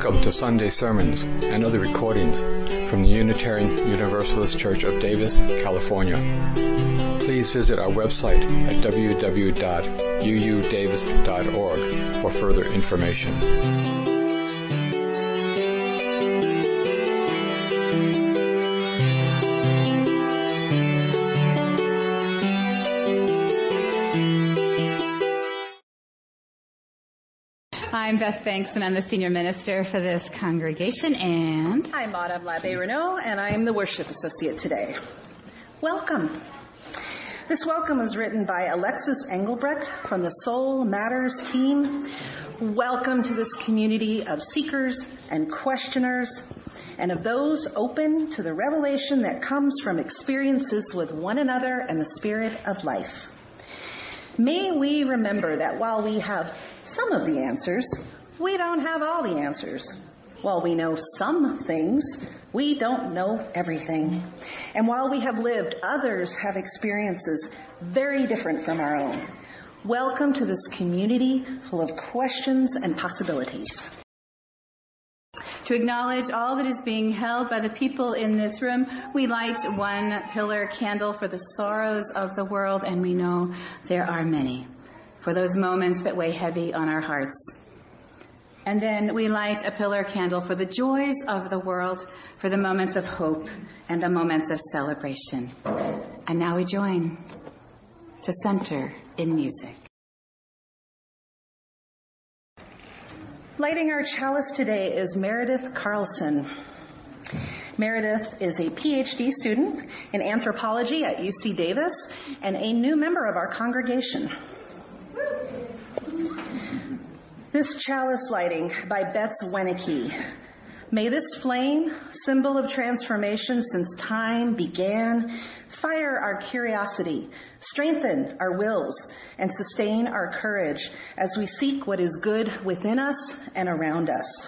Welcome to Sunday sermons and other recordings from the Unitarian Universalist Church of Davis, California. Please visit our website at www.uudavis.org for further information. I'm Beth Banks, and I'm the senior minister for this congregation, and I'm Madame L'Abbé Renaud, and I'm the worship associate today. Welcome. This welcome was written by Alexis Engelbrecht from the Soul Matters team. Welcome to this community of seekers and questioners, and of those open to the revelation that comes from experiences with one another and the spirit of life. May we remember that while we have some of the answers, we don't have all the answers. While we know some things, we don't know everything. And while we have lived, others have experiences very different from our own. Welcome to this community full of questions and possibilities. To acknowledge all that is being held by the people in this room, we light one pillar candle for the sorrows of the world, and we know there are many, for those moments that weigh heavy on our hearts. And then we light a pillar candle for the joys of the world, for the moments of hope and the moments of celebration. And now we join to center in music. Lighting our chalice today is Meredith Carlson. Meredith is a PhD student in anthropology at UC Davis and a new member of our congregation. This chalice lighting by Betts Wenneke. May this flame, symbol of transformation since time began, fire our curiosity, strengthen our wills, and sustain our courage as we seek what is good within us and around us.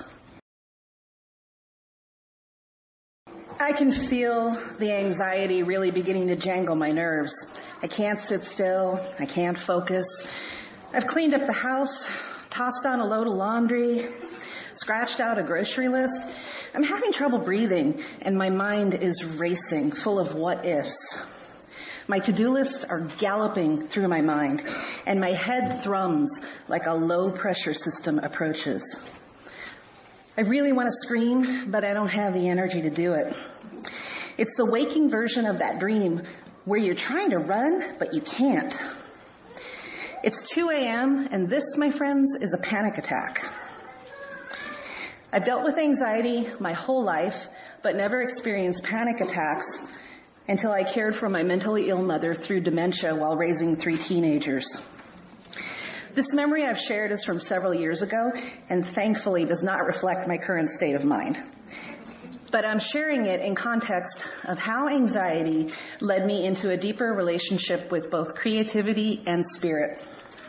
I can feel the anxiety really beginning to jangle my nerves. I can't sit still. I can't focus. I've cleaned up the house, tossed on a load of laundry, scratched out a grocery list. I'm having trouble breathing, and my mind is racing, full of what-ifs. My to-do lists are galloping through my mind, and my head thrums like a low-pressure system approaches. I really want to scream, but I don't have the energy to do it. It's the waking version of that dream where you're trying to run, but you can't. It's 2 a.m., and this, my friends, is a panic attack. I've dealt with anxiety my whole life, but never experienced panic attacks until I cared for my mentally ill mother through dementia while raising 3 teenagers. This memory I've shared is from several years ago, and thankfully does not reflect my current state of mind. But I'm sharing it in context of how anxiety led me into a deeper relationship with both creativity and spirit.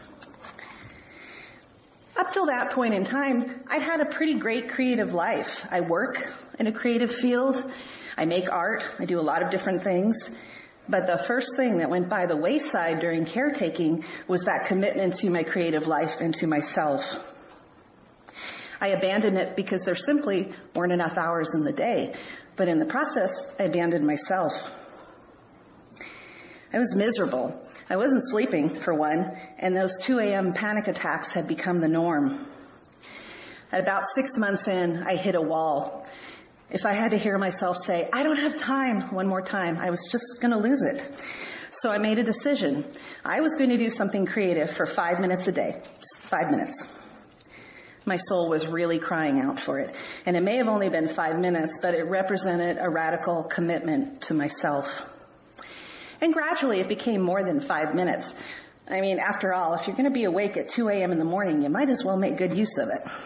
Up till that point in time, I'd had a pretty great creative life. I work in a creative field. I make art. I do a lot of different things. But the first thing that went by the wayside during caretaking was that commitment to my creative life and to myself. I abandoned it because there simply weren't enough hours in the day. But in the process, I abandoned myself. I was miserable. I wasn't sleeping, for one, and those 2 a.m. panic attacks had become the norm. At about 6 months in, I hit a wall. If I had to hear myself say, "I don't have time," one more time, I was just going to lose it. So I made a decision. I was going to do something creative for 5 minutes a day. Just 5 minutes. My soul was really crying out for it. And it may have only been 5 minutes, but it represented a radical commitment to myself. And gradually it became more than 5 minutes. I mean, after all, if you're going to be awake at 2 a.m. in the morning, you might as well make good use of it.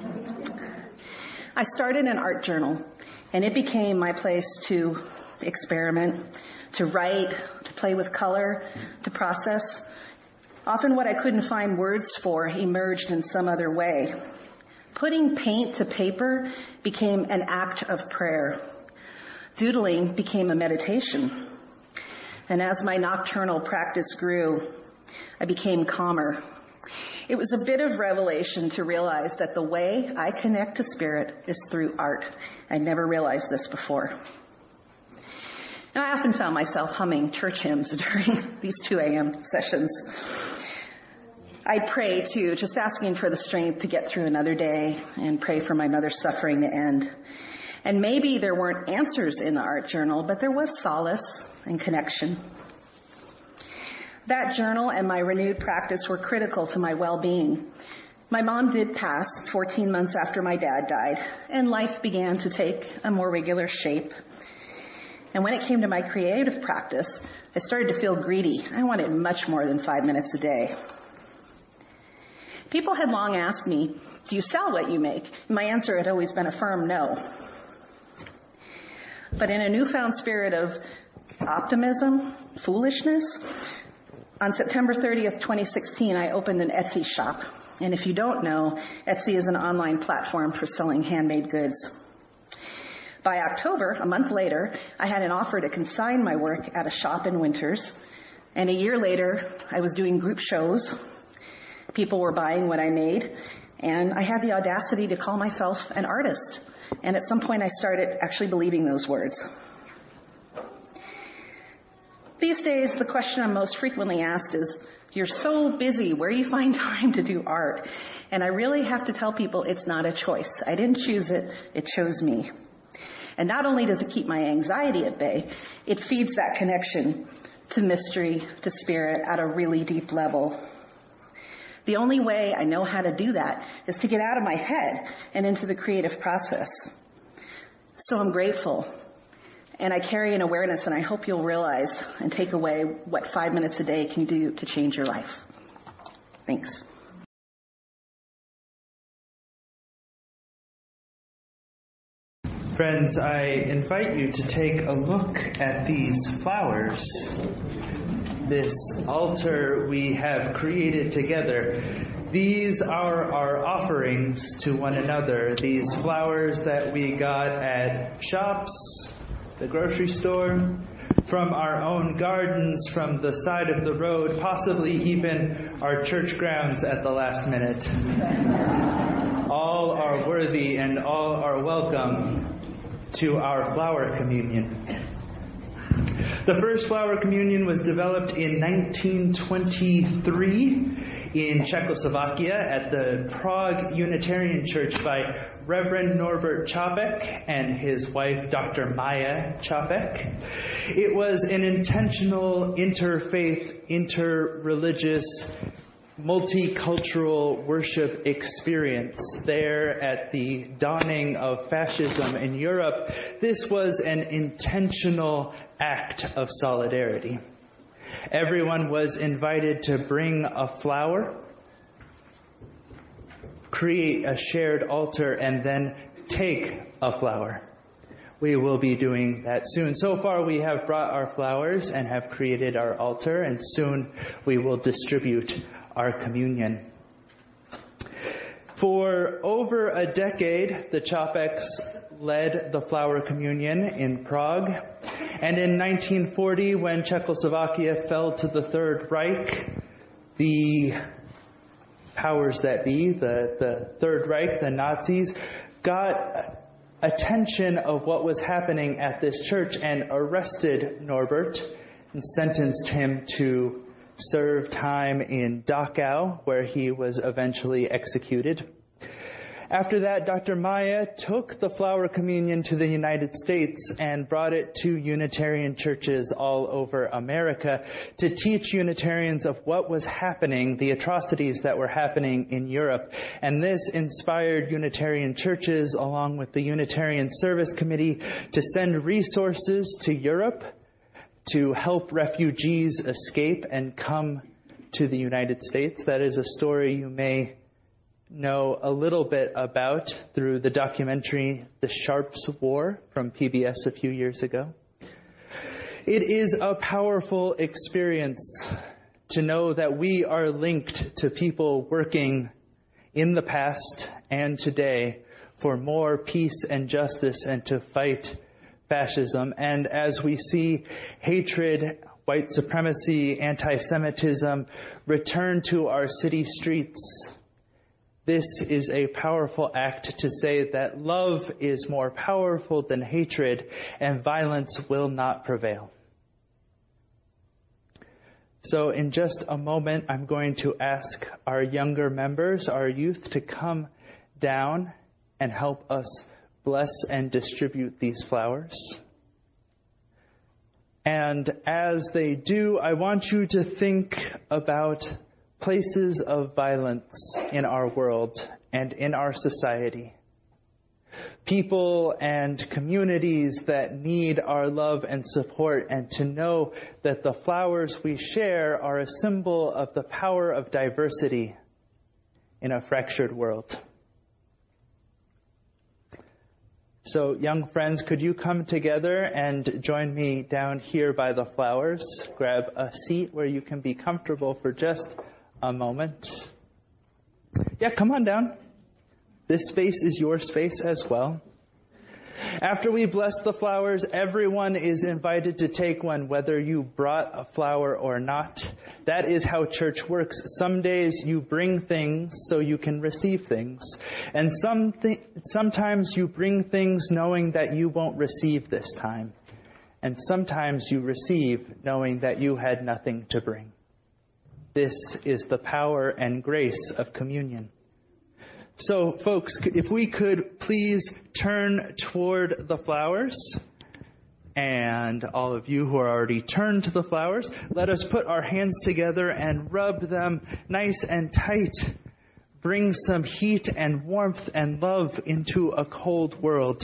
I started an art journal, and it became my place to experiment, to write, to play with color, to process. Often what I couldn't find words for emerged in some other way. Putting paint to paper became an act of prayer. Doodling became a meditation. And as my nocturnal practice grew, I became calmer. It was a bit of revelation to realize that the way I connect to Spirit is through art. I'd never realized this before. And I often found myself humming church hymns during these 2 a.m. sessions. I'd pray too, just asking for the strength to get through another day and pray for my mother's suffering to end. And maybe there weren't answers in the art journal, but there was solace and connection. That journal and my renewed practice were critical to my well-being. My mom did pass 14 months after my dad died, and life began to take a more regular shape. And when it came to my creative practice, I started to feel greedy. I wanted much more than 5 minutes a day. People had long asked me, do you sell what you make? And my answer had always been a firm no. But in a newfound spirit of optimism, foolishness, on September 30th, 2016, I opened an Etsy shop. And if you don't know, Etsy is an online platform for selling handmade goods. By October, a month later, I had an offer to consign my work at a shop in Winters. And a year later, I was doing group shows. People were buying what I made. And I had the audacity to call myself an artist. And at some point, I started actually believing those words. These days, the question I'm most frequently asked is, you're so busy, where do you find time to do art? And I really have to tell people it's not a choice. I didn't choose it, it chose me. And not only does it keep my anxiety at bay, it feeds that connection to mystery, to Spirit at a really deep level. The only way I know how to do that is to get out of my head and into the creative process. So I'm grateful. And I carry an awareness, and I hope you'll realize and take away what 5 minutes a day can do to change your life. Thanks. Friends, I invite you to take a look at these flowers. This altar we have created together. These are our offerings to one another. These flowers that we got at shops, the grocery store, from our own gardens, from the side of the road, possibly even our church grounds at the last minute. All are worthy and all are welcome to our flower communion. The first flower communion was developed in 1923 in Czechoslovakia at the Prague Unitarian Church by Reverend Norbert Čapek and his wife, Dr. Maya Čapek. It was an intentional, interfaith, interreligious, multicultural worship experience there at the dawning of fascism in Europe. This was an intentional act of solidarity. Everyone was invited to bring a flower, create a shared altar, and then take a flower. We will be doing that soon. So far, we have brought our flowers and have created our altar, and soon we will distribute our communion. For over a decade, the Čapeks led the flower communion in Prague. And in 1940, when Czechoslovakia fell to the Third Reich, the powers that be, the Third Reich, the Nazis, got attention of what was happening at this church and arrested Norbert and sentenced him to serve time in Dachau, where he was eventually executed. After that, Dr. Maya took the flower communion to the United States and brought it to Unitarian churches all over America to teach Unitarians of what was happening, the atrocities that were happening in Europe. And this inspired Unitarian churches, along with the Unitarian Service Committee, to send resources to Europe to help refugees escape and come to the United States. That is a story you may know a little bit about through the documentary The Sharps War from PBS a few years ago. It is a powerful experience to know that we are linked to people working in the past and today for more peace and justice and to fight fascism. And as we see hatred white supremacy, anti-Semitism return to our city streets. This is a powerful act to say that love is more powerful than hatred and violence will not prevail. So in just a moment, I'm going to ask our younger members, our youth, to come down and help us bless and distribute these flowers. And as they do, I want you to think about places of violence in our world and in our society. People and communities that need our love and support, and to know that the flowers we share are a symbol of the power of diversity in a fractured world. So, young friends, could you come together and join me down here by the flowers? Grab a seat where you can be comfortable for just a moment. Yeah, come on down. This space is your space as well. After we bless the flowers, everyone is invited to take one, whether you brought a flower or not. That is how church works. Some days you bring things so you can receive things. And sometimes you bring things knowing that you won't receive this time. And sometimes you receive knowing that you had nothing to bring. This is the power and grace of communion. So, folks, if we could please turn toward the flowers, and all of you who are already turned to the flowers, let us put our hands together and rub them nice and tight. Bring some heat and warmth and love into a cold world.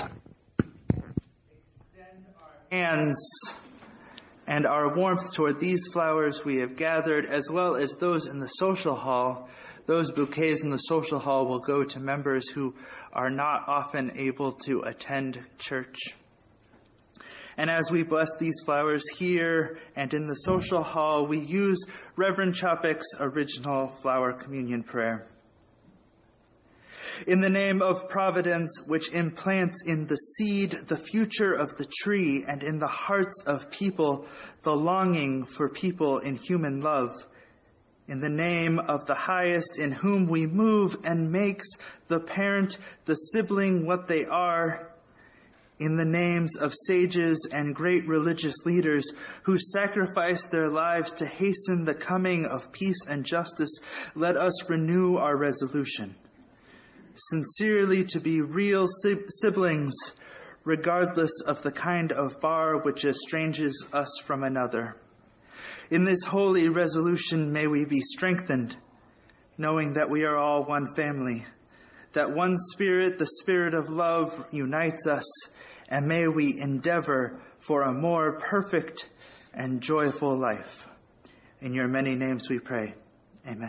Extend our hands and our warmth toward these flowers we have gathered, as well as those in the social hall. Those bouquets in the social hall will go to members who are not often able to attend church. And as we bless these flowers here and in the social hall, we use Reverend Chopek's original flower communion prayer. In the name of Providence, which implants in the seed the future of the tree, and in the hearts of people the longing for people in human love, in the name of the highest, in whom we move and makes the parent, the sibling what they are, in the names of sages and great religious leaders who sacrificed their lives to hasten the coming of peace and justice, let us renew our resolution, sincerely to be real siblings, regardless of the kind of bar which estranges us from another. In this holy resolution, may we be strengthened, knowing that we are all one family, that one Spirit, the Spirit of love, unites us, and may we endeavor for a more perfect and joyful life. In your many names we pray. Amen.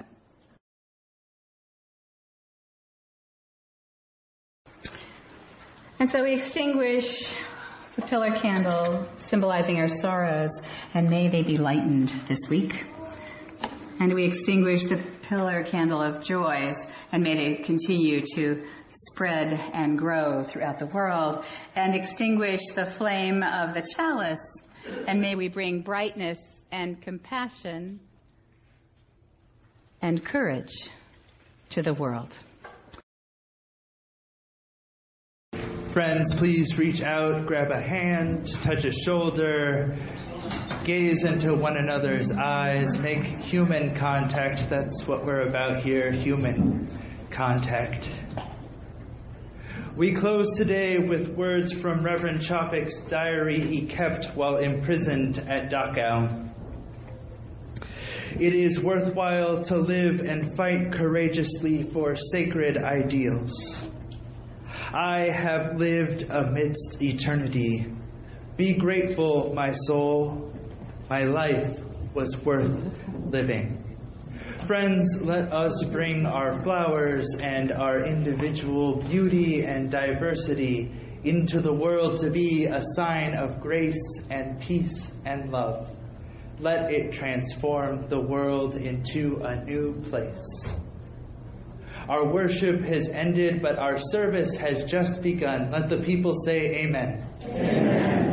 And so we extinguish the pillar candle symbolizing our sorrows, and may they be lightened this week. And we extinguish the pillar candle of joys, and may they continue to spread and grow throughout the world. And extinguish the flame of the chalice, and may we bring brightness and compassion and courage to the world. Friends, please reach out, grab a hand, touch a shoulder, gaze into one another's eyes, make human contact. That's what we're about here, human contact. We close today with words from Reverend Chopek's diary he kept while imprisoned at Dachau. It is worthwhile to live and fight courageously for sacred ideals. I have lived amidst eternity. Be grateful, my soul. My life was worth living. Friends, let us bring our flowers and our individual beauty and diversity into the world to be a sign of grace and peace and love. Let it transform the world into a new place. Our worship has ended, but our service has just begun. Let the people say amen. Amen.